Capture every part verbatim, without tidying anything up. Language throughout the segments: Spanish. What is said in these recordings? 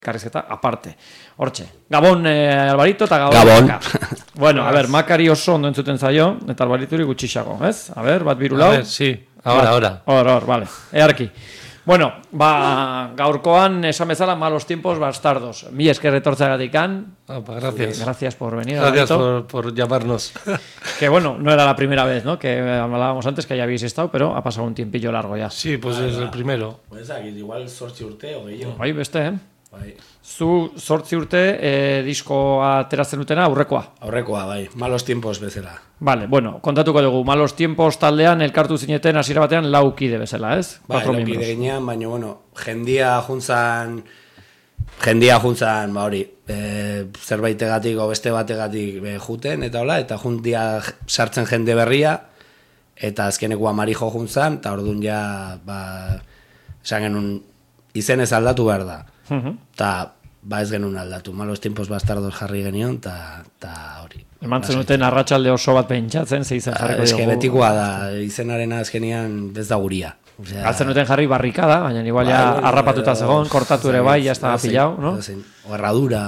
Karrizketa aparte. Hortxe. Gabon eh, Alvarito eta Gabon. Gabon. Maka. Bueno, a ver, Makari oso ondo entzuten zaio, eta Alvarituri gutxixago, ez? A ver, bat birulau. A ver, sí. Ahora, ahora. Ahora, ahora, vale. Earki. Bueno, ba, gaurkoan esan bezala malos tiempos bastardos. Mi esker etortzeagatikan. Ah, pues gracias. Gracias por venir. Gracias por, por llamarnos. Que bueno, no era la primera vez, ¿no? Que hablábamos antes que ya habéis estado, pero ha pasado un tiempillo largo ya. Sí, pues Bai, es ba. el primero. Pues aquí, igual zortzi urte o gehiago. Bai, beste, eh? Bai. Zu zortzi urte eh, diskoa ateratzen dutena aurrekoa. Aurrekoa, bai. Malos tiempos bezala. Vale, bueno, kontatuko dugu. Malos tiempos taldean elkartu zineten hasiera batean lau kide bezala, ez? Bai, Cuatro laukide miembros. ginean, baina, bueno, jendia juntzan, jendia juntzan, ba hori, e, zerbaitegatik o beste bategatik e, juten, eta hola, eta juntia sartzen jende berria, eta azkeneko amarijo juntzan, eta orduan ja, ba, esan genuen, izenez aldatu behar da. Eta, ba ez genuen aldatu, malos tiempos bastardos jarri genion, eta hori. Emantzen duten arratsalde oso bat pentsatzen, ze izen jarriko Ez que diogu. betikoa da, izenaren azkenian ez da guria. Osea, Galtzen duten jarri barrikada, baina igual ja bai, bueno, harrapatuta edo- zegoen, kortatu ere bai, ja estaba edozein- pillado, no? edozein, O herradura.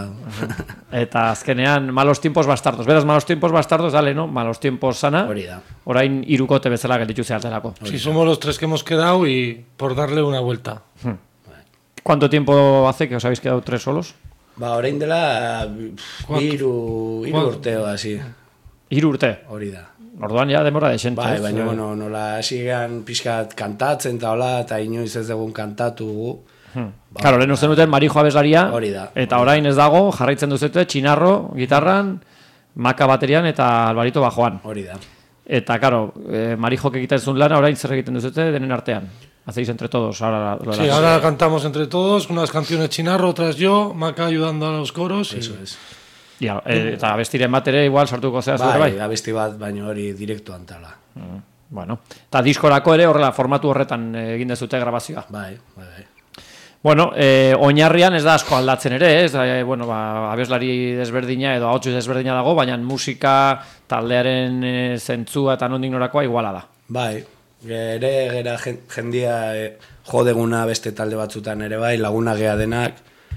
Eta azkenean malos tiempos bastardos. Beraz, malos tiempos bastardos, dale, no? Malos tiempos sana. Hori da. Orain hirukote bezala gelditu zehaterako. Sí, somos los tres que hemos quedado y por darle una vuelta. ¿Cuánto tiempo hace que os habéis quedado tres solos? Ba, orain dela Kuak. hiru hiru Kuak. urteo hasi. Hiru urte. Hori da. Orduan ja demora desente. Bai, ez? baina bueno, nola hasi gean pixkat kantatzen eta hola, eta inoiz ez dugun kantatu gu. Claro, lehen usten duten Marijo abeslaria. Hori da. Eta orain ez dago, jarraitzen duzute Txinarro gitarran, Maka baterian eta Alvarito bajoan. Hori da. Eta, claro, eh, Marijok egiten zuen lana, orain zer egiten duzute denen artean. Hacéis entre todos ahora lo de Sí, las- ahora cantamos entre todos, unas canciones Chinarro, otras yo, Maca ayudando a los coros. Y... Eso es. Ja, eh, eta abestiren bat ere igual sartuko zea zure Bai, bai. abesti bat, baina hori direktu antala. Bueno, eta diskorako ere horrela formatu horretan eh, egin dezute grabazioa. Bai, bai, bai. Bueno, eh, oinarrian ez da asko aldatzen ere, ez da, eh, bueno, ba, abeslari desberdina edo ahotsu desberdina dago, baina musika taldearen eh, zentzua eta nondik norakoa iguala da. Bai, ere gera jen- jendia e, jodeguna beste talde batzutan ere bai, laguna gea denak,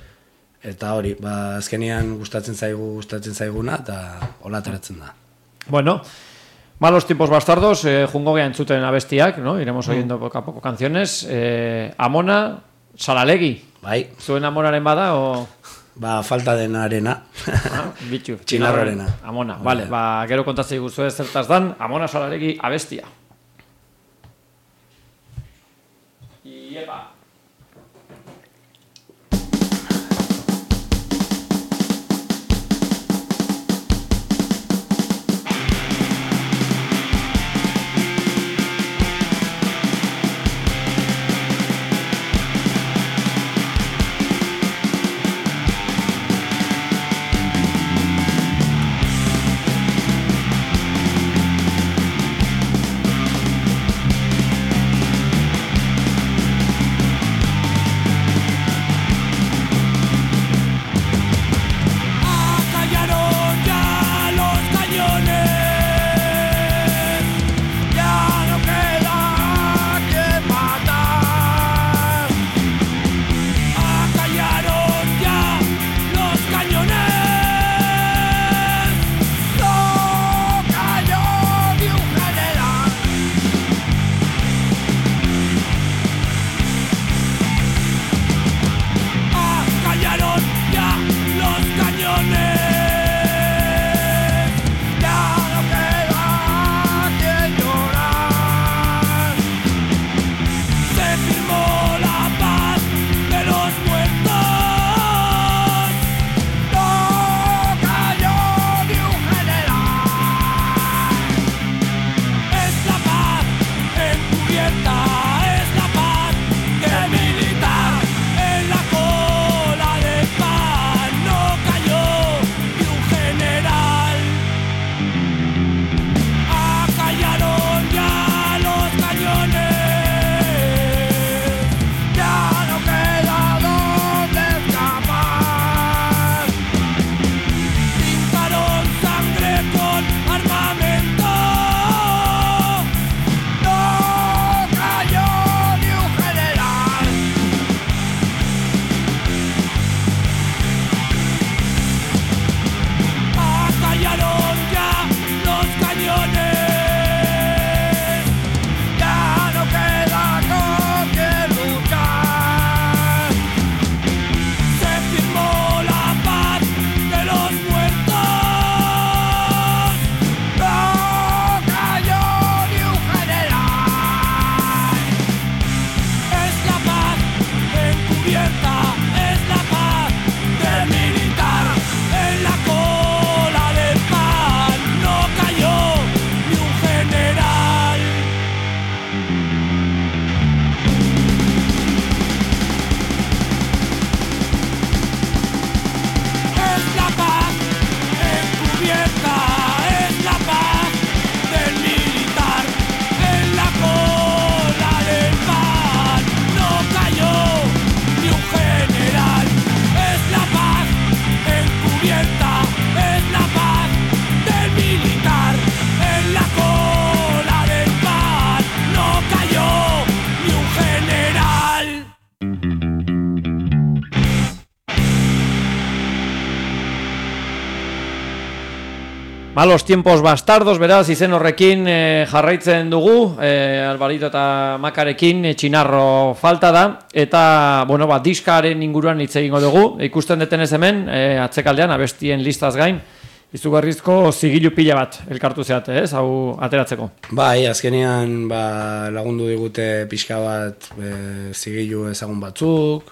eta hori, ba, azkenian gustatzen zaigu, gustatzen zaiguna, eta hola ateratzen da. Bueno, malos tiempos bastardos, eh, jungo geha entzuten abestiak, ¿no? Iremos oyendo poco a poco canciones. Eh, Amona, Salalegi, Bai, zuen amonaren bada o... ba, falta denarena. Ah, bitxu, Txinarrorena. Amona, vale, ba, gero kontatzei guztu zertaz dan, Amona Salalegi abestia. Iepa. Thank Malos tiempos bastardos, beraz, izen horrekin e, jarraitzen dugu, e, Alvarito eta Makarekin e, txinarro falta da, eta, bueno, ba, diskaren inguruan hitz egingo dugu, ikusten detenez hemen, e, atzekaldean, abestien listaz gain, izugarrizko zigilu pila bat elkartu zeate, ez, hau ateratzeko. Bai, azkenean ba, lagundu digute pixka bat e, zigilu ezagun batzuk,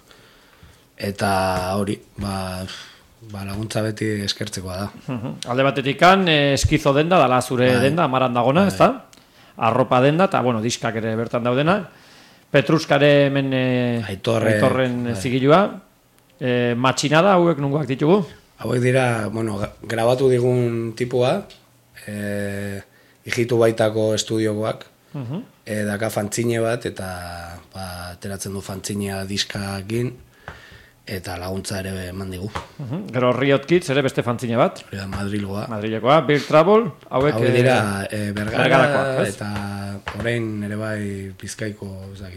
eta hori, ba... Ba, laguntza beti eskertzekoa da. Uh-huh. Alde batetik kan, eskizo denda, dala zure bai. Denda, amaran dagona, ez da? Arropa denda, eta, bueno, diskak ere bertan daudena. Petruskare hemen e, Aitorre, Aitorren bai. Zigilua. E, matxinada, hauek nungoak ditugu? Hauek dira, bueno, grabatu digun tipua, e, hijitu baitako estudiokoak, uh-huh. e, daka fantzine bat, eta ba, ateratzen du fantzina diskakin, eta laguntza ere eman digu. Uh-huh. Gero Riot Kids ere beste fantzine bat. Hori Madrilgoa. Madrilekoa, Big Trouble, hauek... Hauek dira e, Bergara, eta orain ere bai Bizkaiko,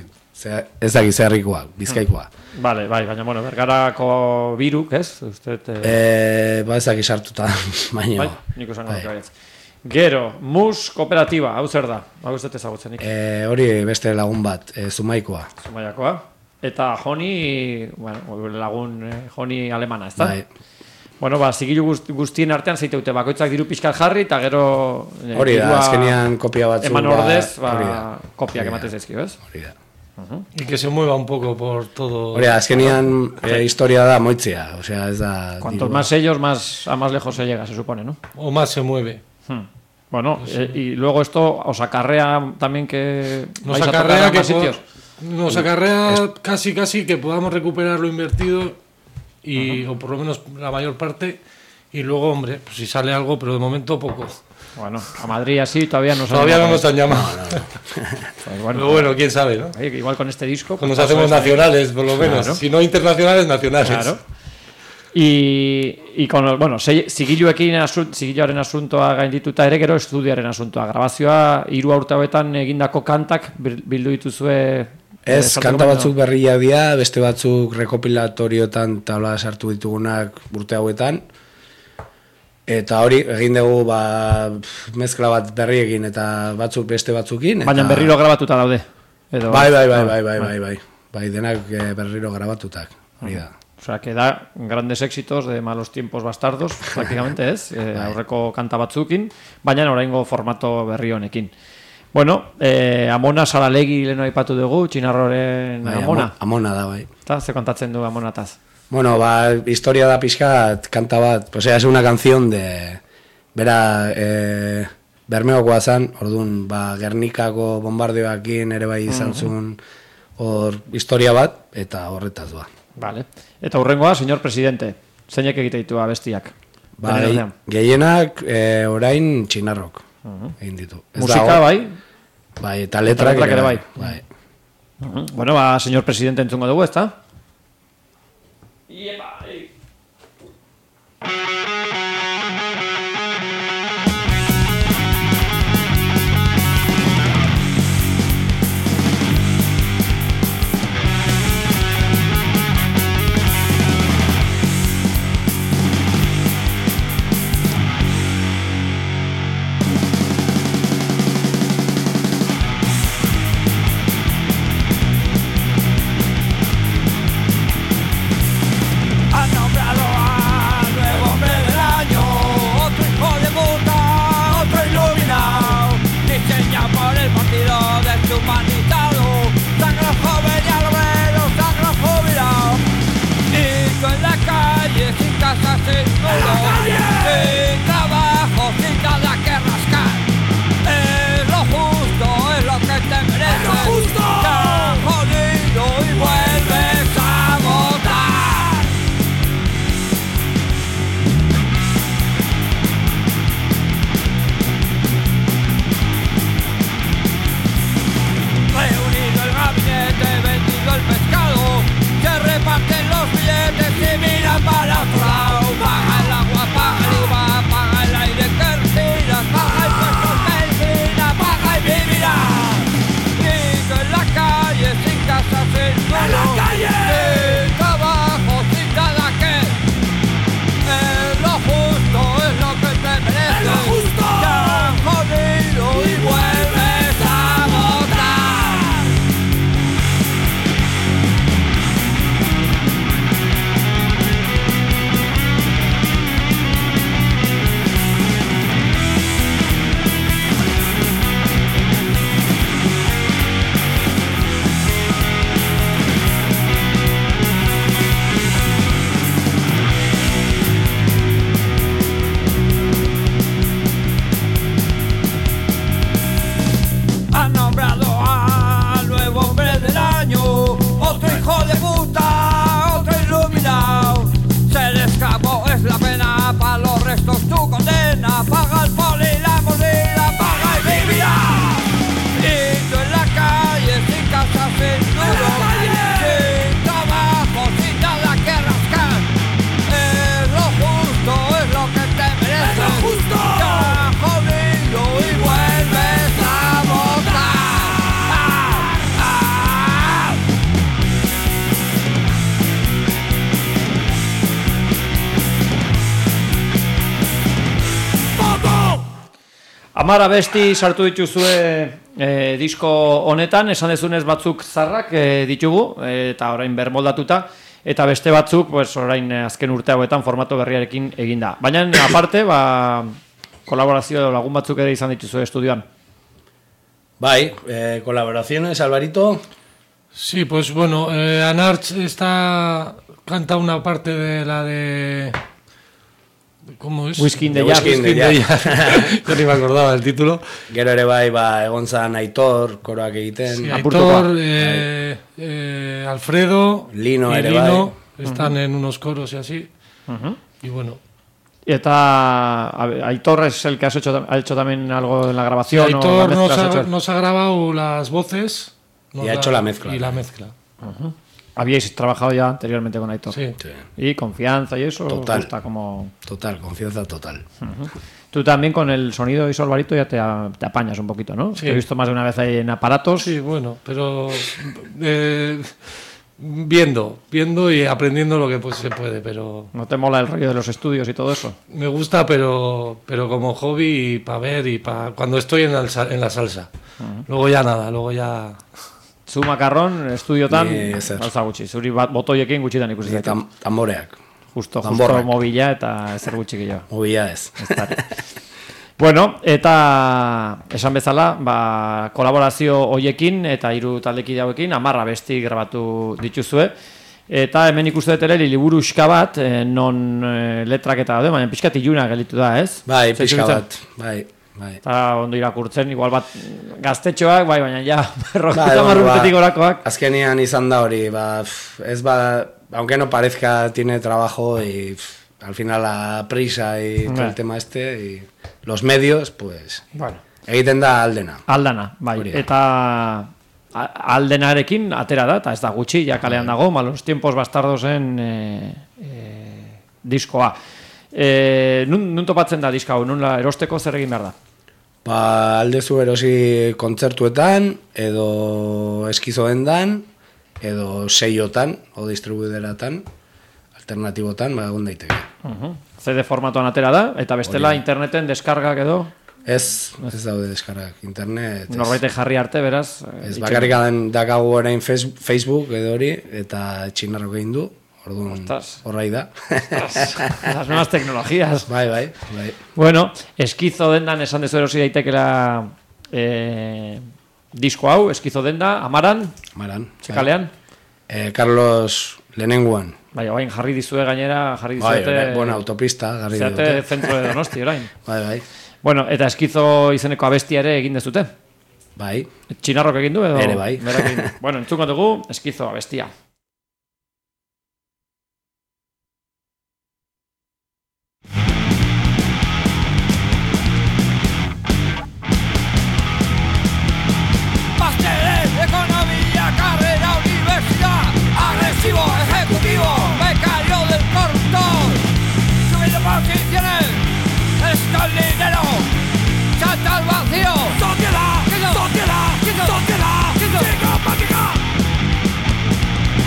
ez dakit zerrikoak, Bizkaikoa. Hmm. Vale, bai, baina, bueno, Bergarako biruk, ez? Usted, eh... e, ba ez dakit sartuta, baina... Bai, nik usan bai. Gaietz. Gero, Mus Kooperatiba, hau zer da? Hau ez dut ezagutzenik. E, hori beste lagun bat, e, Zumaikoa. Zumaikoa. Eta Joni, bueno, lagun eh, Joni alemana, ez da? Bai. Bueno, ba, zigilu guztien artean zeiteute, bakoitzak diru pixkat jarri, eta gero... Eh, hori da, azkenean kopia batzu... Eman ordez, ba, kopiak ematez ezkio, ez? Hori da. Uh-huh. Y que se mueva un poco por todo... Hori da, azkenean eh, historia da moitzea, o sea, ez da... Cuantos más ellos, más, a más lejos se llega, se supone, ¿no? O más se mueve. Hmm. Bueno, pues, eh, y luego esto os acarrea también que... Nos acarrea que... Sitios. Nos acarrea es... casi casi que podamos recuperar lo invertido y uh-huh. o por lo menos la mayor parte y luego, hombre, pues si sale algo, pero de momento poco. Bueno, a Madrid así todavía no todavía no nos han llamado. No, no, no. Pues bueno, pero bueno, quién sabe, ¿no? Igual con este disco pues nos hacemos nacionales, por lo menos, claro. Si no internacionales, nacionales. Claro. Y, y con el, bueno, zigiluekin asun, zigiluaren asuntoa gaindituta ere gero estudioaren asuntoa. Grabazioa hiru urte hauetan egindako kantak bildu dituzue. Ez, kanta batzuk berriak dira, beste batzuk rekopilatoriotan tabla sartu ditugunak urte hauetan. Eta hori, egin dugu ba, mezkla bat berriekin eta batzuk beste batzukin. Eta... Baina berriro grabatuta daude. Edo... Bai, bai, bai, bai, bai, bai, bai, bai, denak berriro grabatutak, hori da. O sea, que da grandes éxitos de Malos tiempos bastardos, prácticamente ez, eh, aurreko kanta batzukin, baina oraingo formato berri honekin. Bueno, eh, Amona Saralegi leno aipatu dugu, txinarroren bai, Amona. Amona da, bai. Eta, ze kontatzen du Amonataz? Bueno, ba, historia da pixkat, kanta bat, o sea, es una canción de, bera, eh, Bermeokoa zan, orduan, ba, Gernikako bombardeoakin ere bai izan zuen, hor, historia bat, eta horretaz ba. Vale. Eta hurrengoa, señor presidente, zeinek egite ditu abestiak? Ba, gehienak eh, orain txinarrok. Uh-huh. Egin ditu. Ez musika dago, bai? Bai, eta letrak ere bai. bai. Uh-huh. Bueno, ba, señor presidente entzungo dugu, ezta? Iepa, ei. Han nombrado al nuevo hombre del año. Amara besti sartu dituzue e, disko honetan, esan dezunez batzuk zarrak e, ditugu, e, eta orain bermoldatuta, eta beste batzuk, pues, orain azken urte hauetan formato berriarekin eginda. Baina, aparte, ba, kolaborazio lagun batzuk ere izan dituzue estudioan. Bai, eh, colaboraciones, Alvarito. Sí, pues bueno, eh, Anarch está canta una parte de la de ¿cómo es? Whisky in the De Jar. Whisky in the Jar. Yo ni me acordaba del título. Gero ere bai, ba, egon zan Aitor, koroak egiten. Sí, Apurtuko. Aitor, eh, eh, Alfredo, Lino y ere Lino bai. están uh-huh. en unos coros y así. Uh-huh. Y bueno. Eta a ver, Aitor es el que has hecho, ha hecho también algo en la Sí, grabación. Aitor o nos has ha, hecho? nos ha grabado las voces. nos Y ha hecho la mezcla. Y la mezcla. Uh-huh. Habíais trabajado ya anteriormente con Aitor. Sí. Sí, Y confianza y eso. Total. Está como... total, confianza total. Uh-huh. Tú también con el sonido Iso Alvarito ya te, a- te apañas un poquito, ¿no? Sí. Te he visto más de una vez ahí en aparatos. Sí, bueno, pero eh, viendo, viendo y aprendiendo lo que pues se puede, pero ¿No te mola el rollo de los estudios y todo eso? me gusta, pero pero como hobby y para ver y para cuando estoy en la, sal- en la salsa. Uh-huh. Luego ya nada, luego ya Zu makarron, estudiotan, Ni ezer. gauza gutxi. Zuri bat botoiekin gutxitan ikusi Eta zaitut. tam, tamboreak, Justo, justo tamborrak. mobila eta ezer gutxi gehiago. mobila ez. Bueno, eta esan bezala, ba, kolaborazio hoiekin eta hiru taldekide hauekin hamarra besti grabatu dituzue. Eta hemen ikuste dut ere liburuxka bat, eh, non eh, letrak eta daude, baina pixkat iluna gelitu da, ez? Bai, Zer pixka iruditzen? bat, bai, bai. Eta ondo irakurtzen, igual bat gaztetxoak, bai, baina ja, Bai, berrogeita bueno, marrurtetik ba, orakoak. Azkenean izan da hori, ba, pf, ez ba, aunque no parezca, tiene trabajo y pf, al final la prisa y todo Bai. el tema este y los medios, pues, Bueno. egiten da aldena. Aldana, bai, Hori da. eta a- aldenarekin atera da, eta ez da gutxi, ja kalean dago, malos tiempos bastardosen e, e, diskoa. E, nun, nun topatzen da diska hau, nun la erosteko zer egin behar da? Ba, aldezu erosi kontzertuetan, edo eskizoendan, edo seiotan, o distribuideratan, alternatibotan, ba, egon daiteke. Uh-huh. C D formatoan atera da, eta bestela Hori da. interneten deskargak edo, Ez, ez daude deskargak, internet, ez. norbaitek jarri arte, beraz. eh, Ez itxen- bakarrik adan dakagu orain Face- Facebook edo hori, eta txinarrok egin du, orduan Ostras. horrai da. Las nuevas tecnologías. bai, bai, bai. Bueno, eskizo dendan esan dezu erosi daitekela eh, disko hau, eskizo denda, amaran, Maran. txekalean. Eh, Carlos lehenenguan. Bai, orain jarri dizue gainera, jarri Bai, dizuete... bai, buena autopista, garri Zeate dute. zentro de Donosti, orain. Bai, bai, Bueno, eta eskizo izeneko abestia ere egin dezute. bai. Txinarrok egin du edo? Ere bai. Berak egin du. Bueno, entzuko dugu, eskizo abestia. Máster en Economía, carrera, universidad, agresivo, ejecutivo, becario del corruptor, subiendo posiciones, está el dinero, salta al vacío, sociedad, sociedad, sociedad, psicopática.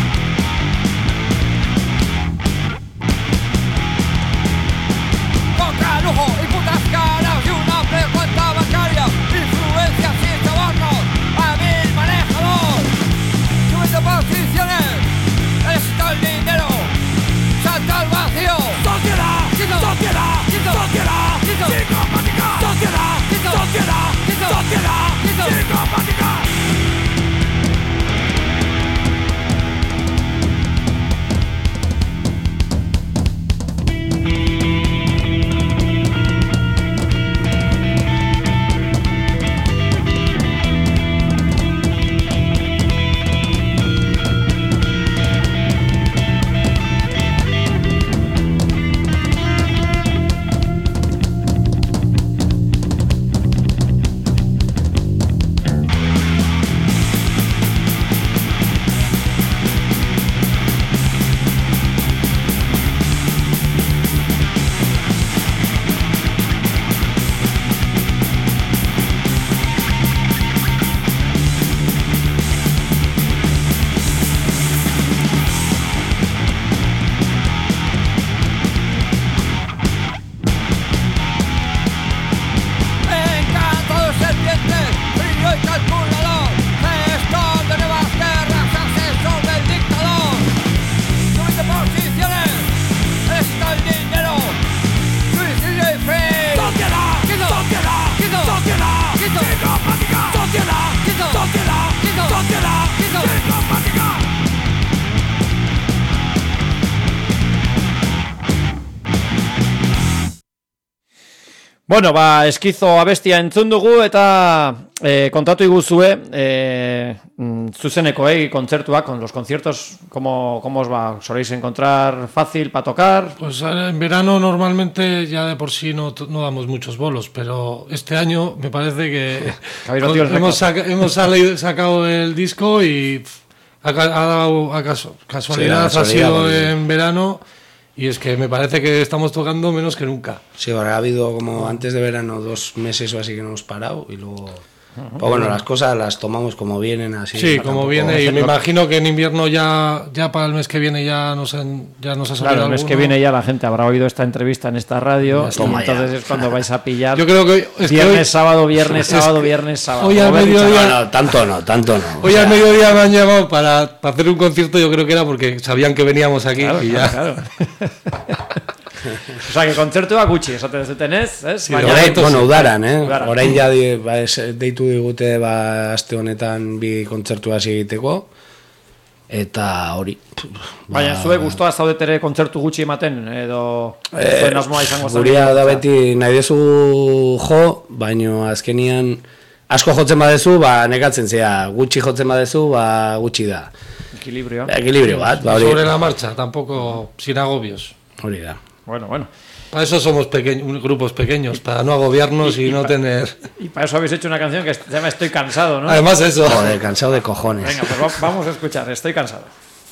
Bueno, ba, eskizo abestia entzun dugu eta eh, kontatu iguzue eh, zuzeneko eh, kontzertuak, con los conciertos, ¿cómo, cómo os va? ¿Soléis encontrar fácil para tocar? Pues en verano normalmente ya de por sí no, no damos muchos bolos, pero este año me parece que con, hemos, saca, hemos salido, sacado el disco y pff, ha, ha dado a caso, casualidad, sí, ha sido en verano. Y es que me parece que estamos tocando menos que nunca. Sí, ahora ha habido como antes de verano dos meses o así que no hemos parado y luego... Uh-huh. Pues bueno, las cosas las tomamos como vienen, así. Sí, como viene, y me imagino que en invierno ya ya para el mes que viene ya nos, han, ya nos ha salido Claro, el mes alguno. que viene ya la gente habrá oído esta entrevista en esta radio y entonces ya. Es cuando vais a pillar. Yo creo que es viernes, que hoy, sábado, viernes, sábado, viernes, sábado. Hoy al mediodía... No, no, tanto no, tanto no. Hoy o sea, al mediodía me han llamado para, para hacer un concierto, yo creo que era porque sabían que veníamos aquí claro, y ya... Claro, claro. O sea, que kontzertua gutxi, esaten ez tenez, ez? Sí, orain, bueno, udaran, eh? Udaran. Orain ja di, ba, es, deitu digute ba, aste honetan bi kontzertua hasi egiteko, eta hori... Ba, baina, zue guztua zaudetere kontzertu gutxi ematen, edo eh, zuen asmoa izango zen? Guria da beti nahi dezu jo, baino azkenian asko jotzen badezu, ba, nekatzen zea, gutxi jotzen badezu, ba, gutxi da. Equilibrio. Equilibrio bat, ba, hori. Sobre la marcha, tampoco sin agobios. Hori da. Bueno, bueno. Para eso somos pequeños, grupos pequeños, para no agobiarnos y, y, y no pa, tener... Y para eso habéis hecho una canción que se llama Estoy cansado, ¿no? Además eso. Joder, cansado de cojones. Venga, pues vamos a escuchar, Estoy cansado.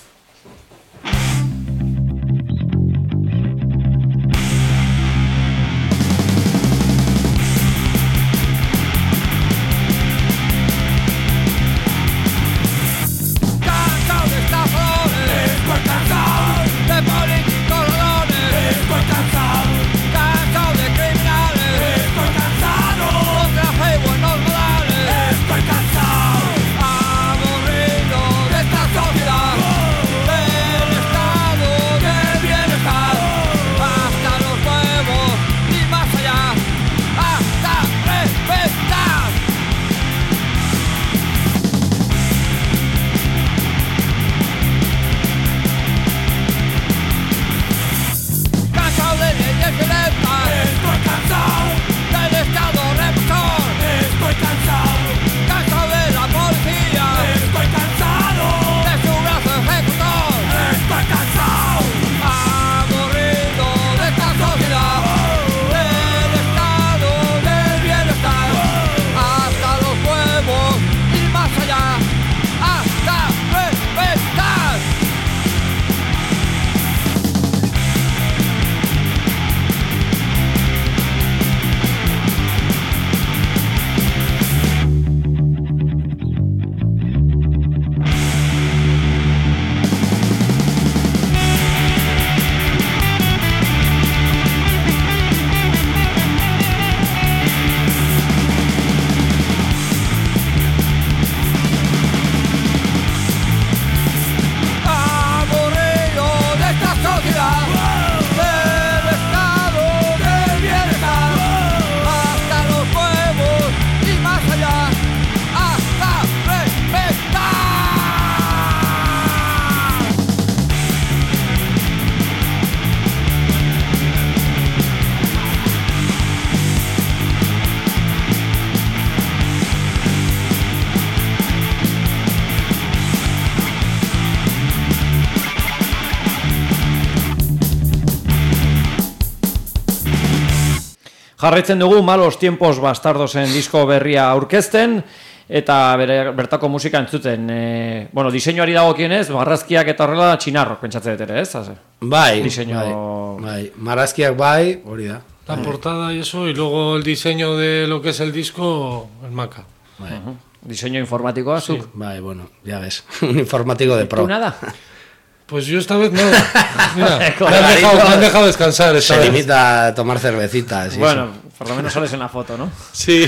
Jarraitzen dugu Malos tiempos bastardosen disko berria aurkezten eta bere, bertako musika entzuten. E, bueno, diseinuari dagokienez, marrazkiak eta horrela txinarrok pentsatzen dut ere, ez? Bai, Diseño... bai, bai. Marrazkiak bai, hori da. La bai. Portada y eso, y luego el diseño de lo que es el disco, el Maca. Bai. Uh-huh. Diseño informático, sí. Zuk? Bai, bueno, ya ves. Un informático de pro. ¿Tú nada? Pues yo esta vez no. Mira, me, han dejado, me han dejado descansar esta Se vez. limita a tomar cervecitas. Y bueno, eso. por lo menos sales en la foto, ¿no? Sí.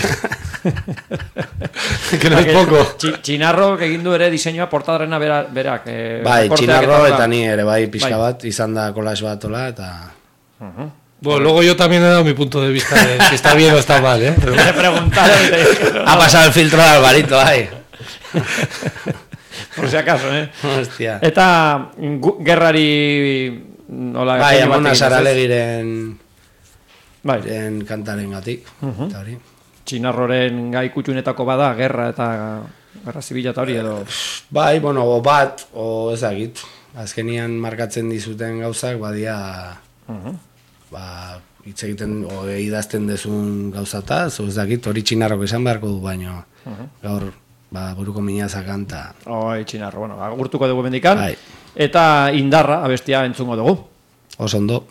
Que no es poco. Txinarrok egin du ere diseinua portadarena berak. berak eh, bai, Txinarro eta ni ere bai pixka bai. bat, izan da collage bat ola, eta... Uh-huh. Bueno, luego yo también he dado mi punto de vista de si está bien o está mal, ¿eh? Pero... Me preguntaron y te dijeron, ha pasado el filtro de Alvarito, ahí. Por si acaso, eh? Hostia. Eta gu, gerrari... Hola, bai, Amona Saralegiren bai. Den kantaren gatik. Uh-huh. Txinarroren gai kutxunetako bada, gerra eta gerra zibila eta hori edo... Bai, bueno, o bat, o ezagit. Azkenian markatzen dizuten gauzak, badia... Uh-huh. Ba, hitz egiten, o idazten dezun gauzataz, o ezagit, hori txinarrok esan beharko du, baino. Uh-huh. Gaur, ba, buruko minaza kanta. Oi, txinarro, bueno, agurtuko dugu bendikan. Bai. Eta Indarra, abestia entzungo dugu. Oso ondo.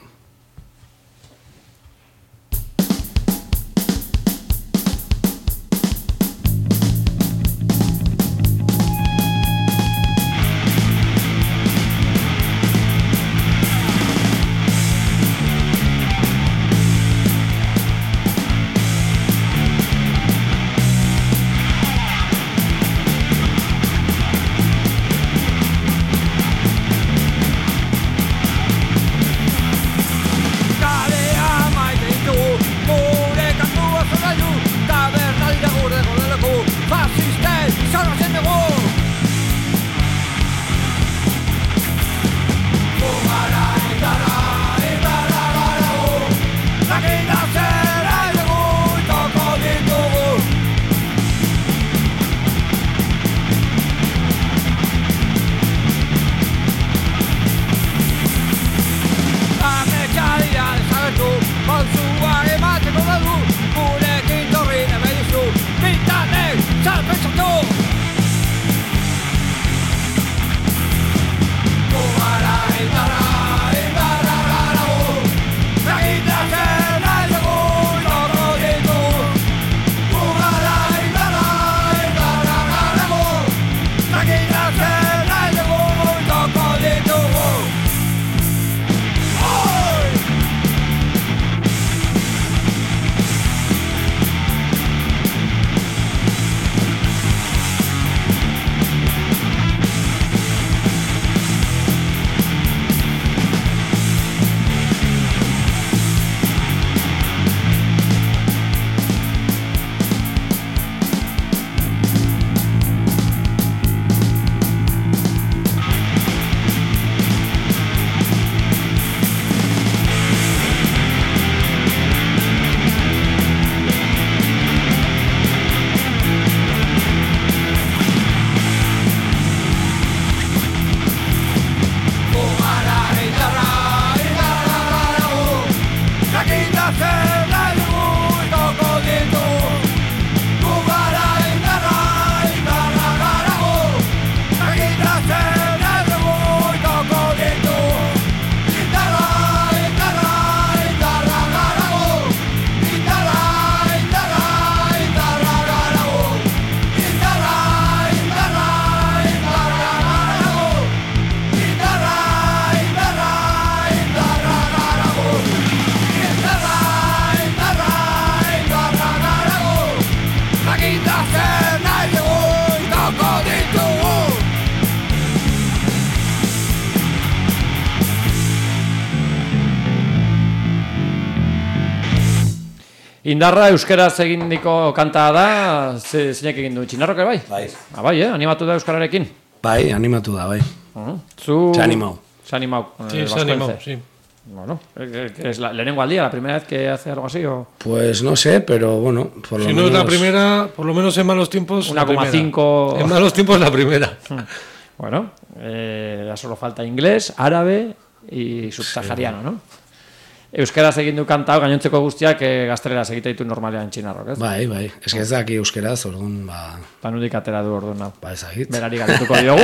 Indarra euskaraz egindiko kanta da, ze, zeinek egin du, Txinarroke bai? Bai. Ah, bai, eh? Animatu da euskararekin? Bai, animatu da, bai. Uh-huh. Zu... Se animau. Se animau. Sí, se animau, sí. Bueno, ¿es la lehenengo al día, la primera vez que hace algo así o...? Pues no sé, pero bueno, por lo si menos... Si no es la primera, por lo menos en malos tiempos, una coma cinco... En malos tiempos la primera. Bueno, eh, ya solo falta inglés, árabe y subsahariano, sí. ¿No? Euskaraz egin du kanta, gainontzeko guztiak eh, gazteleraz egite ditu normalean Txinarrok, ez? Bai, bai, ez que ez daki euskeraz, orduan, ba... Panudik atera du orduan, hau. Ba, ezagit. Berari galdetuko diogu.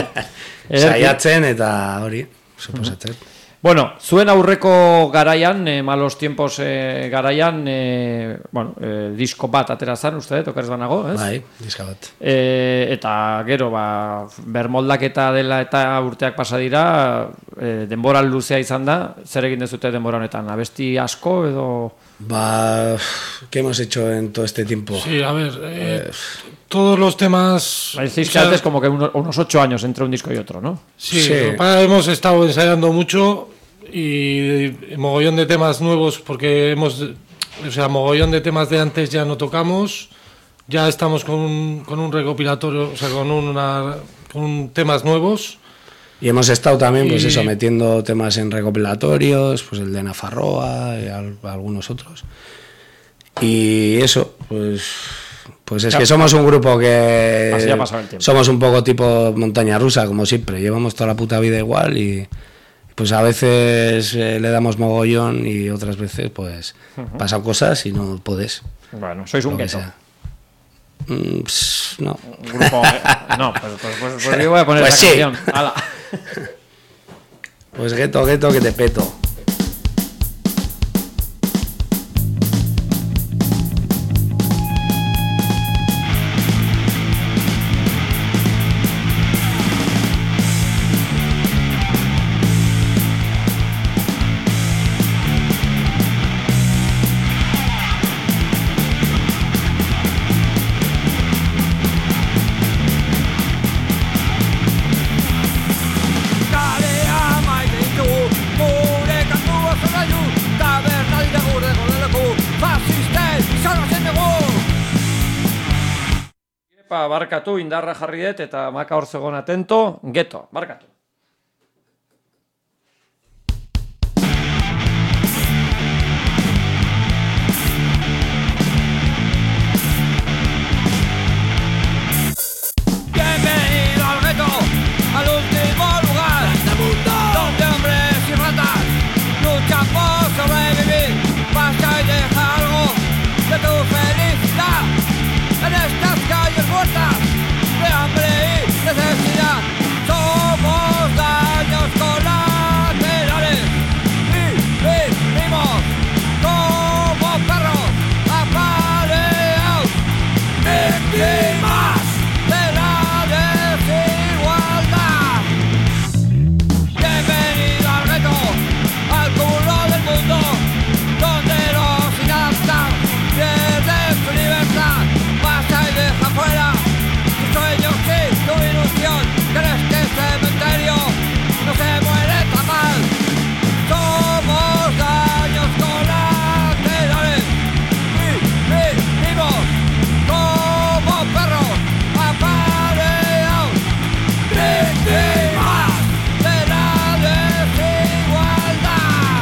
Saiatzen eta hori, suposatzen. Uh-huh. Bueno, zuen aurreko garaian, eh, malos tiempos eh, garaian, eh, bueno, eh, disko bat atera zan, uste, tokerez banago, ez? Bai, diska bat. Eh, eta gero, ba, bermoldaketa dela eta urteak pasa dira, eh, denbora luzea izan da, zer egin dezute denbora honetan? Abesti asko edo... Ba, ¿qué hemos hecho en todo este tiempo? Sí, a ver, eh, eh, todos los temas... Decís que antes como que unos, unos ocho años entre un disco y otro, ¿no? Sí, sí. Hemos estado ensayando mucho y mogollón de temas nuevos porque hemos... O sea, mogollón de temas de antes ya no tocamos, ya estamos con un, con un recopilatorio, o sea, con, una, con temas nuevos Y hemos estado también, pues y... eso, metiendo temas en recopilatorios, pues el de Nafarroa y al, algunos otros. Y eso, pues... Pues es que somos un grupo que así ha pasado el tiempo. Somos un poco tipo montaña rusa, como siempre. Llevamos toda la puta vida igual y pues a veces eh, le damos mogollón y otras veces pues uh-huh. pasan cosas y no puedes. Bueno, sois un gueto. Mm, pss, no. Un grupo, eh, no, pues, pues, pues, pues yo voy a poner pues la sí. canción. ¡Hala! Pues gueto, gueto, que te peto. Barkatu, indarra jarri dut, eta maka hor zegoen atento, geto, barkatu. Bienvenido al gueto, al último lugar del mundo, donde hombres y ratas luchan por sobrevivir, pasa y deja algo de tu felicidad en estas calles muertas de hambre y necesidad. Somos daños colaterales y vivimos como perros apaleados, víctimas de la desigualdad. Bienvenido al gueto, al culo del mundo, donde los inadaptados pierden su libertad. Pasa y deja fuera tus sueños y tu ilusión. Crees que este cementerio no se muere tan mal. Somos daños colaterales y vivimos como perros apaleados, víctimas de la desigualdad.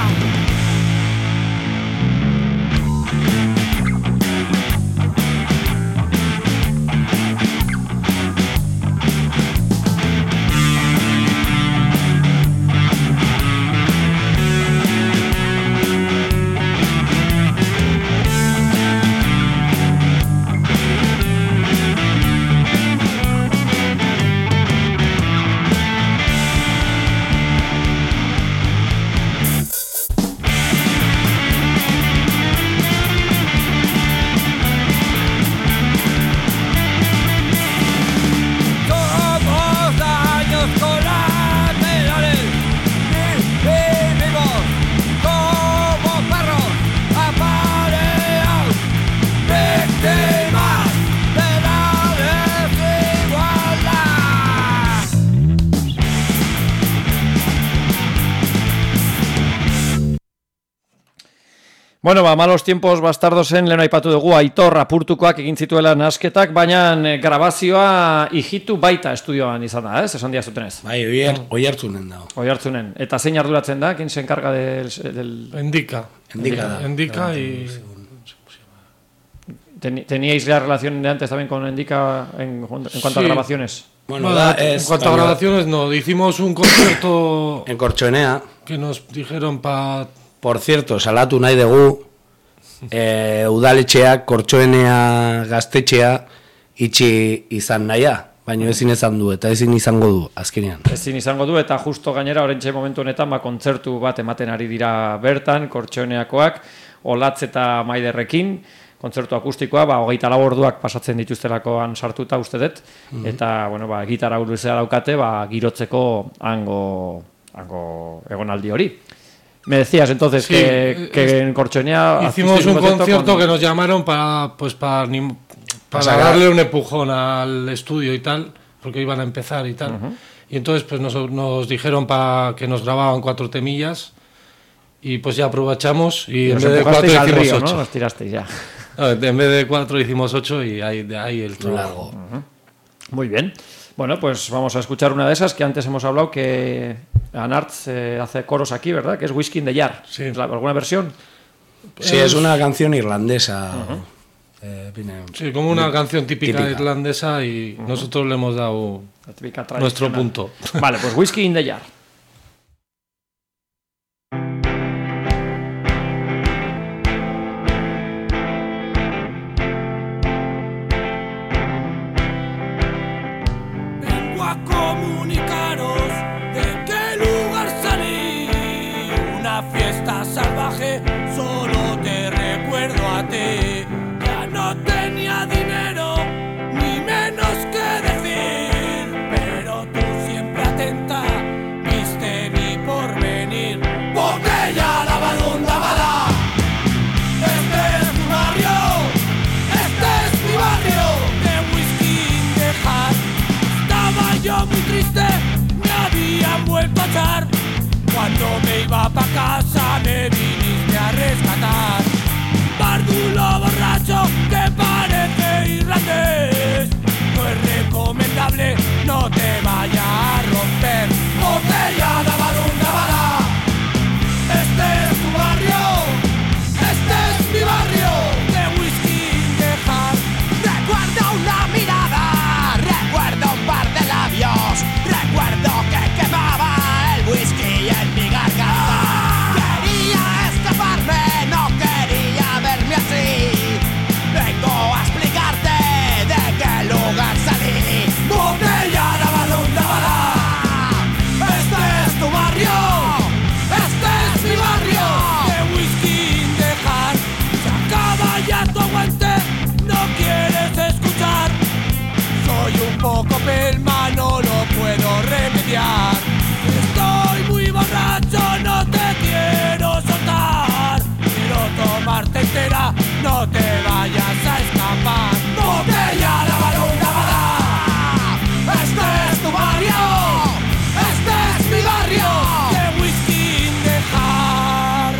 Somos daños colaterales y vivimos como perros apaleados, víctimas de la desigualdad. Bueno, ba, malos tiempos bastardosen lehen aipatu dugu Aitor apurtukoak egin zituela nasketak, baina eh, grabazioa hijitu baita estudioan izan da, ez? Esan dia zutenez. Bai, oi hartzunen dago. Oi hartzunen. Eta zein arduratzen da? ¿Quién se encarga del...? del... Endika. Endika da. Endika y... Ten, ¿Teníais ya relación de antes también con Endika en, en cuanto sí. a grabaciones? Bueno, bueno da, en es cuanto a grabaciones no, hicimos un concierto en Corchoenea que nos dijeron para... Por cierto, salatu nahi dugu e, udaletxeak Kortxoenea gaztetxea itxi izan naia, baina ezin izan du eta ezin izango du azkenean. Ezin izango du eta justo gainera oraintxe momentu honetan ba kontzertu bat ematen ari dira bertan Kortxoeneakoak, Olatz eta Maiderrekin, kontzertu akustikoa, ba hogeita lau orduak pasatzen dituztelakoan sartuta uste dut, mm-hmm. eta bueno, ba gitarra luzea daukate, ba girotzeko hango hango egonaldi hori. Me decías entonces sí, que, que en Corchoenea hicimos un concierto con... que nos llamaron para pues para, para para darle un empujón al estudio y tal, porque iban a empezar y tal. Uh-huh. Y entonces pues nos, nos dijeron para que nos grababan cuatro temillas y pues ya aprovechamos y, y en vez de cuatro hicimos río, ocho. ¿No? Nos tirasteis ya. No, en vez de cuatro hicimos ocho y ahí, de ahí el trabajo. Uh-huh. Muy bien. Bueno, pues vamos a escuchar una de esas que antes hemos hablado, que Anartz eh, hace coros aquí, ¿verdad? Que es Whisky in the Jar. Sí. ¿Alguna versión? Sí, es una canción irlandesa. Uh-huh. eh, viene, sí, como una canción típica, típica. irlandesa y uh-huh. nosotros le hemos dado nuestro punto. Vale, pues Whisky in the Jar. Comunicaros de qué lugar salí. Una fiesta salvaje, solo te recuerdo a ti. Ya no tenía dinero, ni menos que decir, pero tú siempre atenta, viste mi porvenir. Botella, lavadón, lavada. Este es mi barrio, este es mi barrio. De whisky in the jar. Estaba yo muy triste, me habían vuelto a echar. Cuando me iba pa' casa me viniste a rescatar. Bardulo borracho que parece irlandés. No es recomendable, no te vaya a romper. Botella, lavadón, lavada. Este es tu barrio, este es mi barrio. De whisky in the jar. Recuerdo una mirada, recuerdo un par de labios, recuerdo que quemaba el whisky en mi garganta. Quería escaparme, no quería verme así. Vengo a explicarte de qué lugar salí. Botella, lavadón, lavada. Este es tu barrio, este es mi barrio. De whisky in the jar. Se acaba ya tu aguante, no quieres escuchar. Soy un poco pelma, no lo puedo remediar. Estoy muy borracho, no te quiero soltar. Quiero tomarte entera, no te vayas a escapar. Botella, lavadón, lavada. Este es tu barrio, este es mi barrio. De whisky in the jar.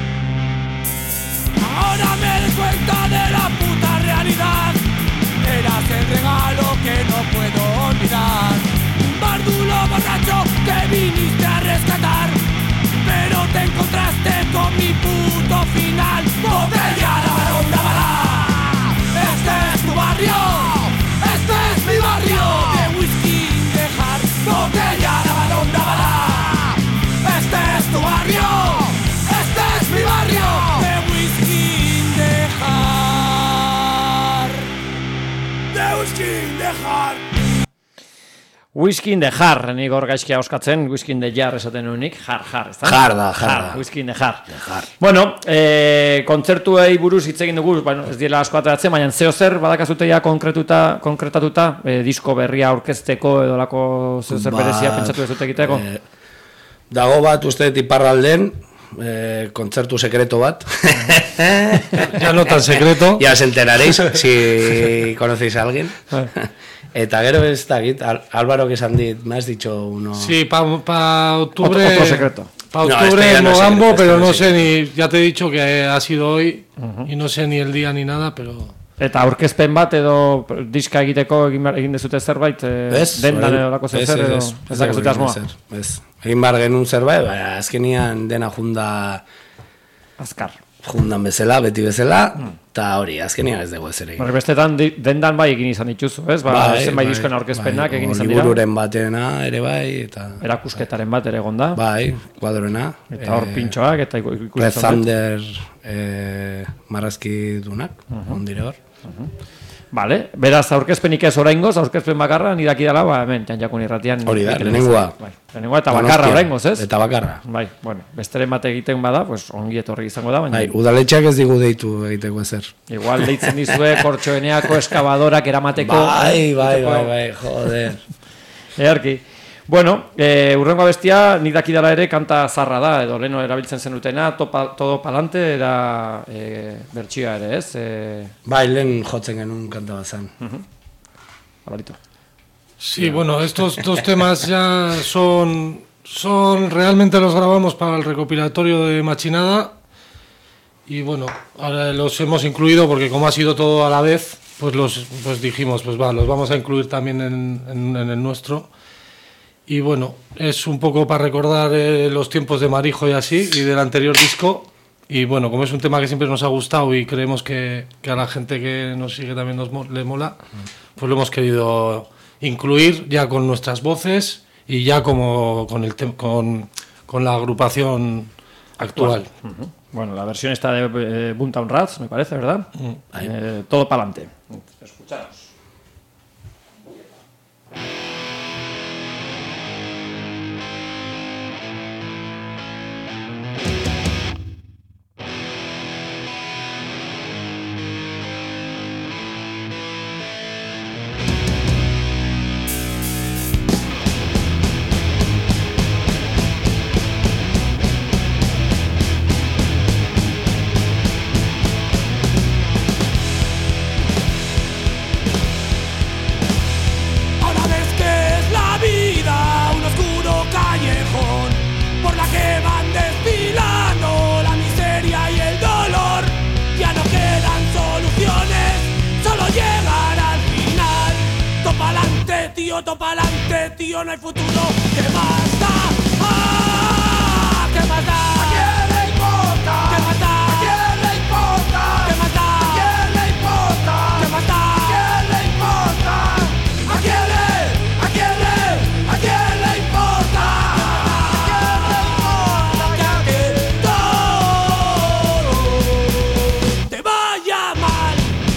Ahora me doy cuenta de la puta realidad. Eras el regalo que no puedo olvidar. Un bardulo borracho que viniste a rescatar, pero te encontraste con mi puto final. Botella, lavadón, lavada. Este es tu barrio, este es mi barrio. De whisky in the jar. Botella, lavadón, lavada. Este es tu barrio, este es mi barrio. De whisky in the jar. De whisky in the jar. Whisky in the jar, nik hor gaizkia oskatzen, whisky in the jar esaten nuenik, jar, jar, ez da? Jar da, jar da. Whisky in the jar. Bueno, eh, kontzertuei buruz hitz egin dugu, bueno, ez diela asko ateratzen, baina zeo zer badakazute ja konkretuta, konkretatuta, eh, disko berria aurkezteko edo lako zeo zer ba, berezia pentsatu ez dut egiteko? Eh, dago bat, uste iparralden, eh, kontzertu sekreto bat. Ya no tan secreto. Ya os enteraréis si conocéis a alguien. Eta gero ez dakit, Álvaro que esan dit, me has dicho uno... Sí, para pa octubre... Otro, otro secreto. Para octubre no, este en Mogambo, no pero no sé ni... Ya te he dicho que ha sido hoy, uh-huh. y no sé ni el día ni nada, pero... Eta aurkezpen bat edo diska egiteko egin dezute zerbait, eh, dendan edo lako zer edo... Ez dakazute asmoa. Ez, egin bar genuen zerbait, baina azkenian dena junda... Azkar. Jundan bezala, beti bezala, eta mm. hori, azkenean ez dugu ez ere. Horre bestetan dendan bai egin izan dituzu, ez? Ba, bai, zenbait bai, diskoen aurkezpenak bai, egin izan dira. Libururen batena ere bai, eta... Erakusketaren bat ere gonda. Bai, kuadroena. Eta hor e, pintxoak, eta ikusten. Red Thunder e, marrazki dunak, uh-huh. ondire hor. Uh-huh. Vale, beraz aurkezpenik ez oraingoz, aurkezpen bakarra, nidaki dala, ba, hemen, Txantxakun irratian. Hori da, lehenengoa. Bai, lehenengoa eta bakarra oraingoz, ez? Eta bakarra. Bai, bueno, besteren bat egiten bada, pues ongi etorri izango da, baina... Bai, udaletxeak ez digu deitu egiteko ezer. Igual deitzen dizue kortxoeneako eskabadorak eramateko... Bai, bai, bai, bai, joder. Earki. Bueno, eh, urrengo abestia, nidaki dala ere kanta zarra da, edo leno erabiltzen zenutena, topa, todo palante, era eh, bertxioa ere, ez? Eh... Bai, lehen jotzen genuen kanta bat zen. Uh-huh. Abalito. Sí, ya. Bueno, estos dos temas ya son, son, realmente los grabamos para el recopilatorio de Machinada y bueno, ahora los hemos incluido porque como ha sido todo a la vez, pues los pues dijimos, pues va, los vamos a incluir también en, en, en el nuestro. Y bueno, es un poco para recordar eh, los tiempos de Marijo y así, y del anterior disco. Y bueno, como es un tema que siempre nos ha gustado y creemos que, que a la gente que nos sigue también nos le mola, pues lo hemos querido incluir ya con nuestras voces y ya como con el con, con la agrupación actual. Uh-huh. Bueno, la versión está de eh, Boomtown Rats, me parece, ¿verdad? Uh-huh. Eh, todo para adelante. Escucharos. Todo pa'lante, tío, no hay futuro. ¿Qué más da? ¡Ah! ¿Qué más da? ¿A quién le importa? ¿Qué más da? ¿A quién le importa? ¿Qué más da? ¿A quién le importa? ¿Qué más da? ¿A quién le importa? ¿A quién le? ¿A quién le? ¿A quién le importa? ¿A quién le importa? Que todo te vaya mal.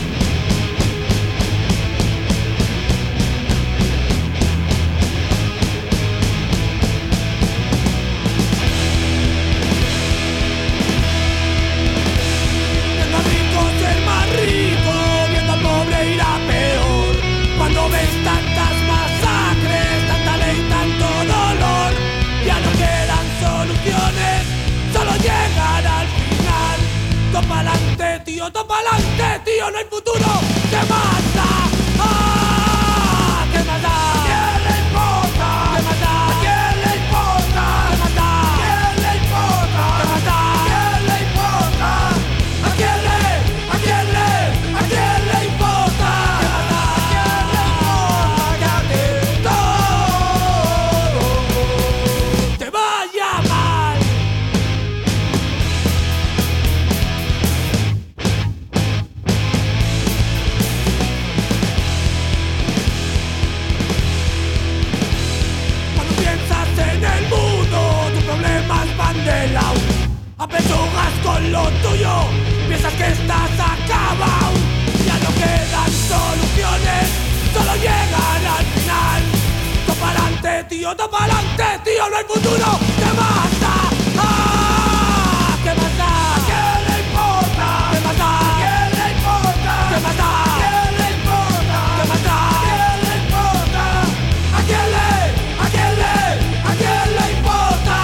Todo pa'lante, tío, todo pa'lante, tío, no hay futuro. ¿Qué más da? ¡Ah! ¿Qué más da? ¿A quién le importa? ¿Qué más da? ¿A quién le importa? ¿Qué más da? ¿A quién le importa? ¿Qué más da? ¿A quién le importa? ¿A quién le? ¿A quién le? ¿A quién le importa? ¿Qué más da? ¿A quién le importa? Que todo te vaya mal. Apechugas con lo tuyo, piensas que estás acabado. Ya no quedan soluciones, solo llegan al final. Todo pa'lante, tío, todo pa'lante, tío, no hay futuro. ¿Qué más da? ¡Ah! ¿Qué más da? ¿A quién le importa? ¿Qué más da? ¿A quién le importa? ¿Qué más da? ¿A quién le importa? ¿Qué más da? ¿A quién le importa? ¿A quién le? ¿A quién le? ¿A quién le importa?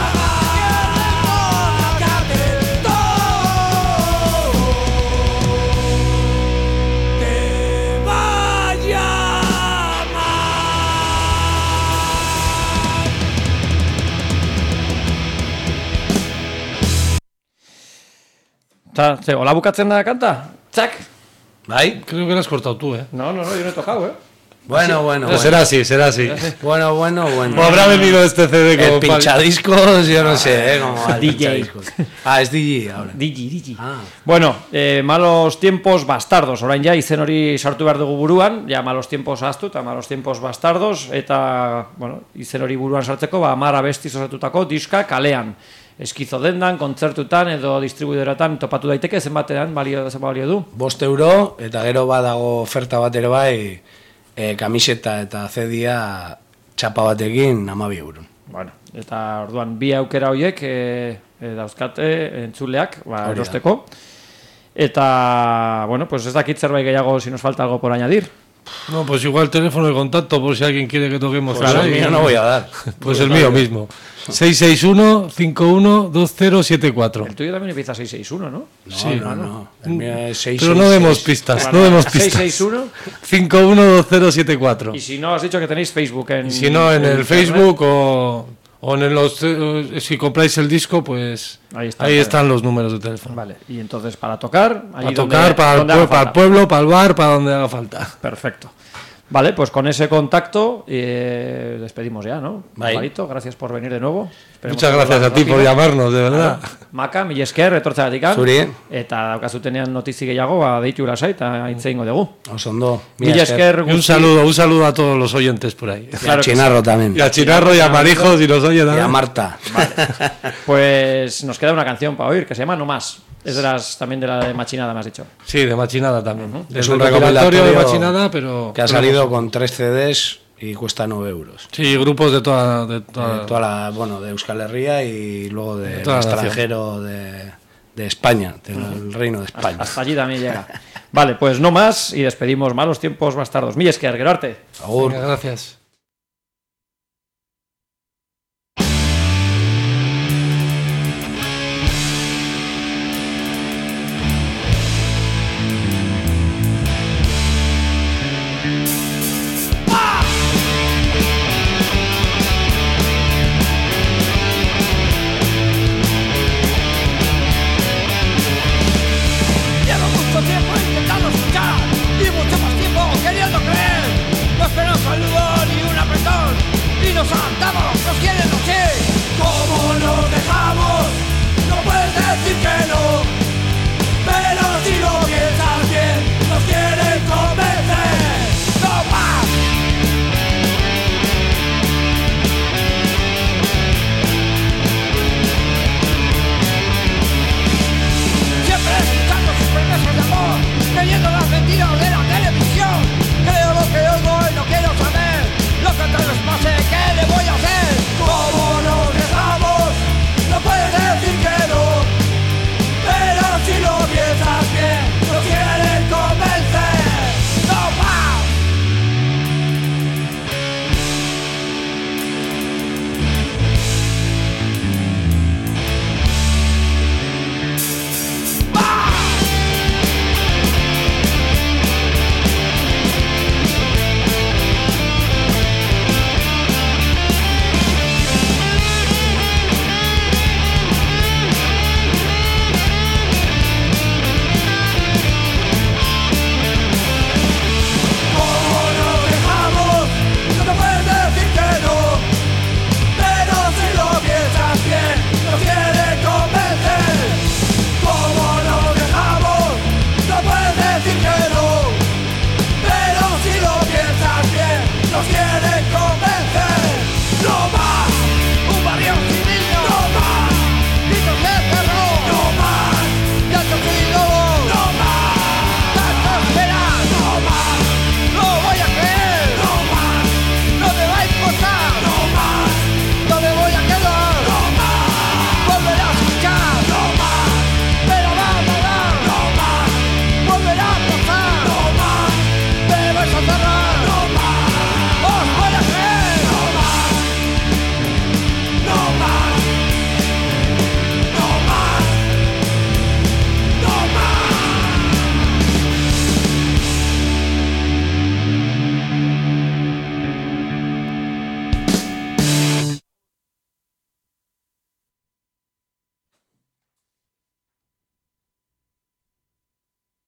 Ta, ze, hola bukatzen da kanta? Txak! ¿Bai? Creo que lo has cortado tú, ¿eh? No, no, no, yo no he tocado, ¿eh? Bueno, bueno, bueno. Será así, será así. Bueno, bueno, bueno. O habrá venido este C D como el pinchadiscos, yo no sé, ¿eh? Como D J. Ah, es D J ahora. D J, D J. Ah. Bueno, eh, malos tiempos bastardos. Orain ja, izen hori sartu behar dugu buruan. Ja, malos tiempos ahaztu eta malos tiempos bastardos. Eta, bueno, izen hori buruan sartzeko, ba, amara bestiz osatutako diska kalean. Eskizo dendan, kontzertutan edo distribuidoratan topatu daiteke, zenbatean balio, zenbat balio du? Bost euro, eta gero badago oferta bat ere bai, e, kamiseta eta zedia txapa batekin hamabi euro. Bueno, eta orduan bi aukera horiek e, e, dauzkate entzuleak, ba, erosteko. Eta, bueno, pues ez dakit zerbait gehiago, si nos falta algo por añadir. No, pues igual teléfono de contacto por si alguien quiere que toquemos. Pues el mío no voy a dar. Pues, pues el mío mismo. seis seis uno, cinco uno, dos cero siete cuatro. El tuyo también empieza seis seis uno, ¿no? No, sí, no, no. El mío es seis seis seis. Pero no demos pistas, bueno, no demos pistas. seis seis uno, cinco uno, dos cero siete cuatro. Y si no, has dicho que tenéis Facebook en... Y si no, en, en el Facebook o, O en los, eh, si compráis el disco, pues ahí, está, ahí están los números de teléfono. Vale, y entonces para tocar... Para tocar, donde, para, donde el, para el pueblo, para el bar, para donde haga falta. Perfecto. Vale, pues con ese contacto eh, despedimos ya, ¿no? Alvarito, gracias por venir de nuevo. Esperemos. Muchas gracias a ti por llamarnos, de verdad. Claro. Maka, mila esker, etortzagatik. Zuri. Eta daukazutenean notizi gehiago, ba, deitu lasai, eta hitz egingo dugu. Osondo. Mila esker. Un saludo, un saludo a todos los oyentes por ahí. Y a Chinarro también. Y a Chinarro y a Marijo, si nos oye también. Y a Marta. Vale. Pues nos queda una canción para oír, que se llama No Más. Es de las, también de la de Machinada, me has dicho. Sí, de Machinada también. Uh-huh. Es un recopilatorio de Machinada, pero... Que ha salido con tres C Ds y cuesta nueve euros. Sí, grupos de toda... De toda, de toda la, bueno, de Euskal Herria y luego de, de extranjero de, de España, del uh-huh. Reino de España. Hasta allí también llega. Vale, pues No Más y despedimos Malos Tiempos Bastardos. Mil esker, gero arte. Agur. Venga, gracias.